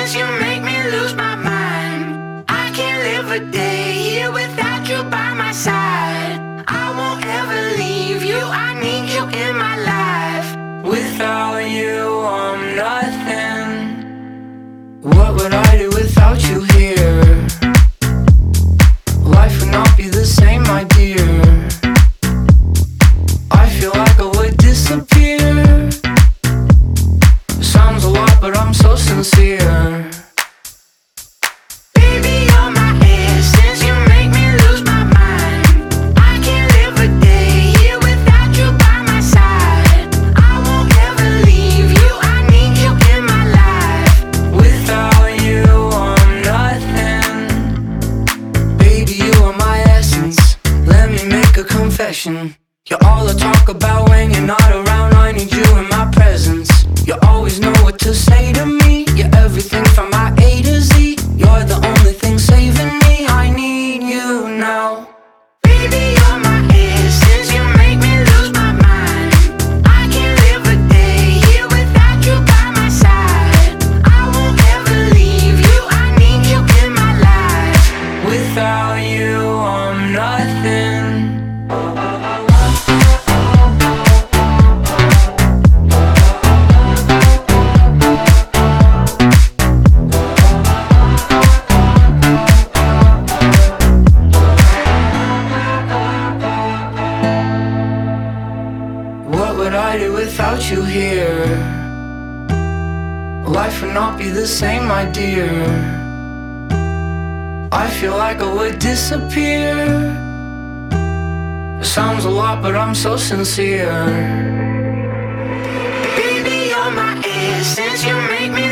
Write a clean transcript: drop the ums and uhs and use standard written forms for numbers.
essence, you make me lose my mind. I can't live a day here without you by my side. I won't ever leave you, I need you in my life. Without you, I'm nothing. What would I do without you here? Life would not be the same, my dear. I feel like I would disappear. Sounds a lot, but I'm so sincere. Baby, you're my essence, you make me lose my mind. I can't live a day here without you by my side. I won't ever leave you, I need you in my life. Without you, I'm nothing. Baby, you are my essence. Let me make a confession. You're all I talk about when you're not around. I need you in my presence. You always know what to say to me. You're everything from my A to Z. You're the only thing saving me. I need you now. Baby, you're my essence. You make me lose my mind. I can't live a day here without you by my side. I won't ever leave you, I need you in my life. Without you, I'm nothing. What would I do without you here? Life would not be the same, my dear. I feel like I would disappear. Sounds a lot, but I'm so sincere. Baby, you're my essence, you make me